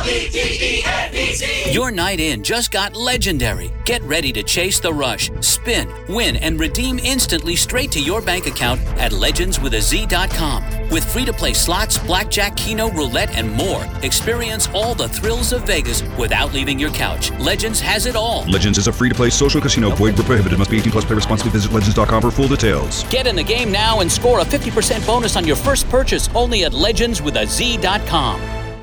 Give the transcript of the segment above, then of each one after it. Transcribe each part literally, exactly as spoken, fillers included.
L E G E N D Z. Your night in just got legendary. Get ready to chase the rush, spin, win, and redeem instantly straight to your bank account at legends with a z dot com. With free-to-play slots, blackjack, keno, roulette, and more, experience all the thrills of Vegas without leaving your couch. Legends has it all. Legends is a free-to-play social casino. Void where prohibited. Must be eighteen plus. Play responsibly. Visit legends dot com for full details. Get in the game now and score a fifty percent bonus on your first purchase only at legends with a z dot com.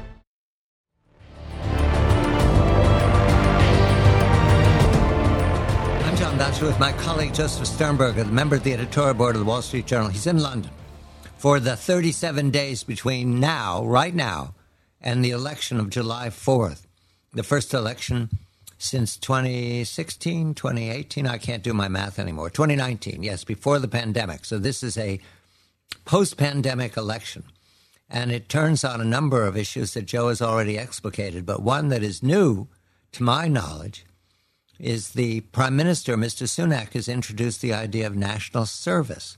I'm John Batchelor with my colleague Joseph Sternberg, a member of the editorial board of the Wall Street Journal. He's in London for the thirty-seven days between now, right now, and the election of July fourth. The first election since twenty sixteen, twenty eighteen, I can't do my math anymore. twenty nineteen, yes, before the pandemic. So this is a post-pandemic election. And it turns on a number of issues that Joe has already explicated. But one that is new, to my knowledge, is the Prime Minister, Mister Sunak, has introduced the idea of national service.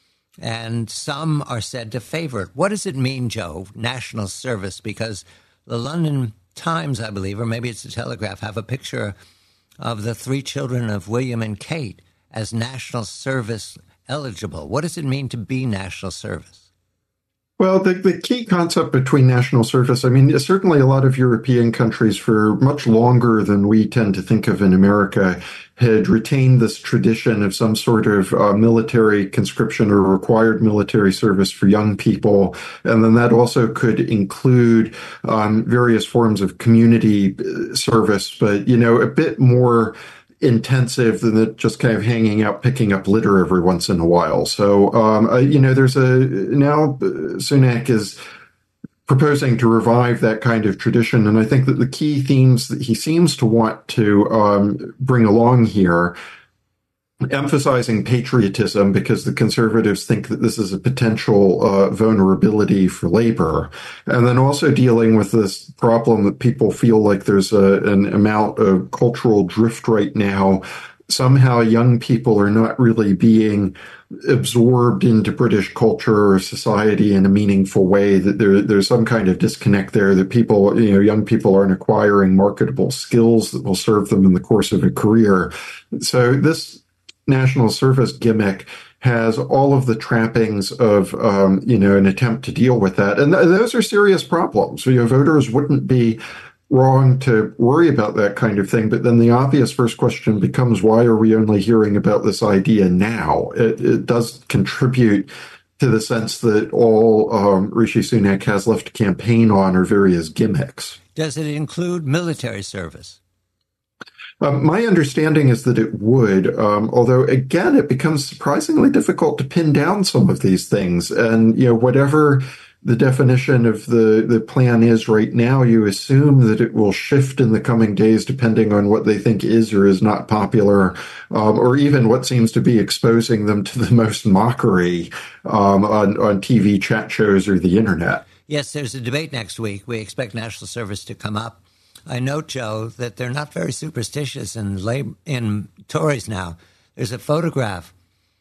And some are said to favor it. What does it mean, Joe, national service? Because the London Times, I believe, or maybe it's the Telegraph, have a picture of the three children of William and Kate as national service eligible. What does it mean to be national service? Well, the, the key concept between national service, I mean, certainly a lot of European countries for much longer than we tend to think of in America had retained this tradition of some sort of uh, military conscription or required military service for young people. And then that also could include um, various forms of community service, but, you know, a bit more intensive than the just kind of hanging out, picking up litter every once in a while. So, um, uh, you know, there's a, now Sunak is proposing to revive that kind of tradition. And I think that the key themes that he seems to want to um, bring along here, emphasizing patriotism, because the conservatives think that this is a potential uh, vulnerability for labor. And then also dealing with this problem that people feel like there's a, an amount of cultural drift right now. Somehow young people are not really being absorbed into British culture or society in a meaningful way, that there, there's some kind of disconnect there, that people, you know, young people aren't acquiring marketable skills that will serve them in the course of a career. So this national service gimmick has all of the trappings of, um, you know, an attempt to deal with that. And th- those are serious problems. You know, voters wouldn't be wrong to worry about that kind of thing. But then the obvious first question becomes, why are we only hearing about this idea now? It, it does contribute to the sense that all um, Rishi Sunak has left to campaign on are various gimmicks. Does it include military service? Um, my understanding is that it would, um, although, again, it becomes surprisingly difficult to pin down some of these things. And, you know, whatever the definition of the, the plan is right now, you assume that it will shift in the coming days depending on what they think is or is not popular, um, or even what seems to be exposing them to the most mockery um, on, on T V chat shows or the internet. Yes, there's a debate next week. We expect national service to come up. I note, Joe, that they're not very superstitious in lab- in Tories now. There's a photograph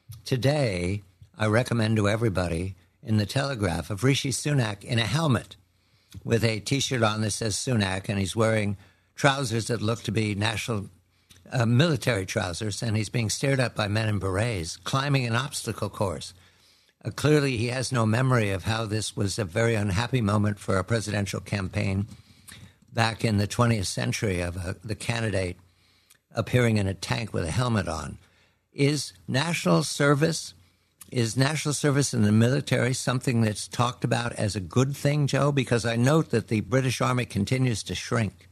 today I recommend to everybody in the Telegraph of Rishi Sunak in a helmet with a T-shirt on that says Sunak, and he's wearing trousers that look to be national uh, military trousers, and he's being stared at by men in berets, climbing an obstacle course. Uh, clearly, he has no memory of how this was a very unhappy moment for a presidential campaign back in the twentieth century of a, the candidate appearing in a tank with a helmet on. Is national service, is national service in the military something that's talked about as a good thing, Joe? Because I note that the British Army continues to shrink.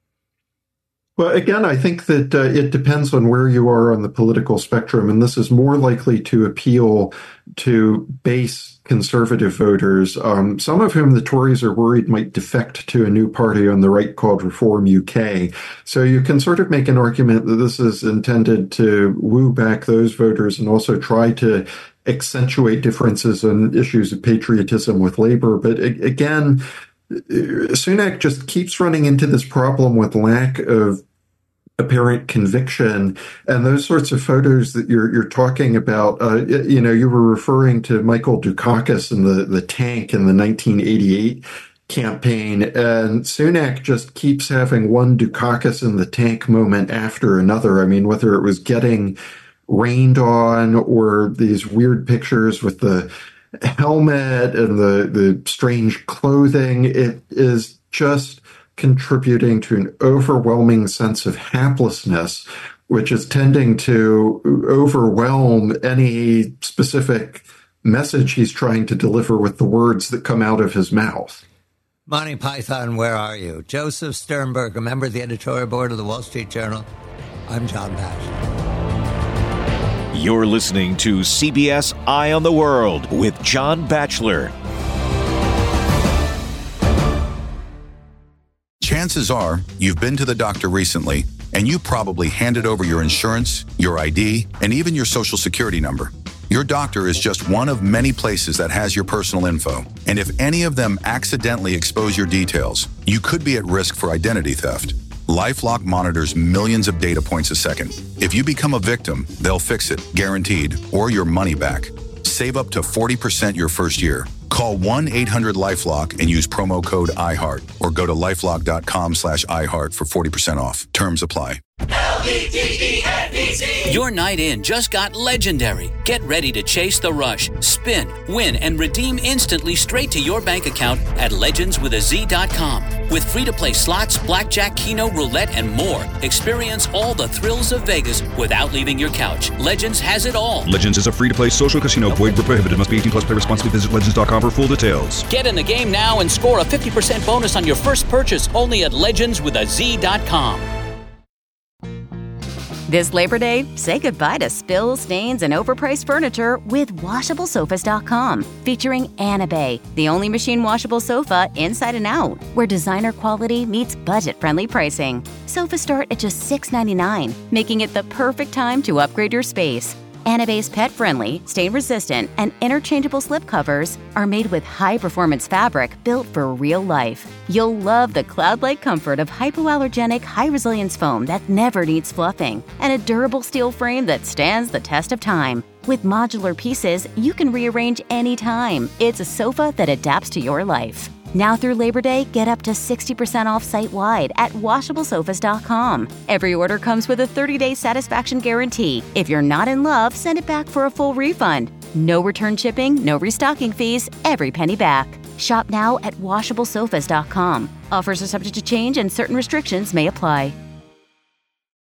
Well, again, I think that uh, it depends on where you are on the political spectrum, and this is more likely to appeal to base conservative voters, um, some of whom the Tories are worried might defect to a new party on the right called Reform U K. So you can sort of make an argument that this is intended to woo back those voters and also try to accentuate differences on issues of patriotism with Labour. But again, Sunak just keeps running into this problem with lack of apparent conviction, and those sorts of photos that you're you're talking about. Uh, you know, you were referring to Michael Dukakis in the the tank in the nineteen eighty-eight campaign, and Sunak just keeps having one Dukakis in the tank moment after another. I mean, whether it was getting rained on or these weird pictures with the helmet and the, the strange clothing, it is just contributing to an overwhelming sense of haplessness, which is tending to overwhelm any specific message he's trying to deliver with the words that come out of his mouth. Monty Python, where are you? Joseph Sternberg, a member of the editorial board of the Wall Street Journal. I'm John Batchelor. You're listening to C B S Eye on the World with John Batchelor. Chances are you've been to the doctor recently, and you probably handed over your insurance, your I D, and even your social security number. Your doctor is just one of many places that has your personal info. And if any of them accidentally expose your details, you could be at risk for identity theft. LifeLock monitors millions of data points a second. If you become a victim, they'll fix it, guaranteed, or your money back. Save up to forty percent your first year. Call one eight hundred LifeLock and use promo code iHeart or go to lifelock.com slash iHeart for forty percent off. Terms apply. L E G E N E Z. Your night in just got legendary. Get ready to chase the rush, spin, win, and redeem instantly straight to your bank account at legends with a z dot com. With free-to-play slots, blackjack, keno, roulette, and more, experience all the thrills of Vegas without leaving your couch. Legends has it all. Legends is a free-to-play social casino. Void where prohibited. Must be eighteen plus. Play responsibly. Visit legends dot com for full details. Get in the game now and score a fifty percent bonus on your first purchase only at legends with a z dot com. This Labor Day, say goodbye to spills, stains, and overpriced furniture with washable sofas dot com, featuring Anabay, the only machine washable sofa inside and out, where designer quality meets budget-friendly pricing. Sofas start at just six ninety-nine, making it the perfect time to upgrade your space. Anabay's pet-friendly, stain-resistant, and interchangeable slipcovers are made with high-performance fabric built for real life. You'll love the cloud-like comfort of hypoallergenic, high-resilience foam that never needs fluffing, and a durable steel frame that stands the test of time. With modular pieces, you can rearrange anytime. It's a sofa that adapts to your life. Now through Labor Day, get up to sixty percent off site-wide at washable sofas dot com. Every order comes with a thirty-day satisfaction guarantee. If you're not in love, send it back for a full refund. No return shipping, no restocking fees, every penny back. Shop now at washable sofas dot com. Offers are subject to change and certain restrictions may apply.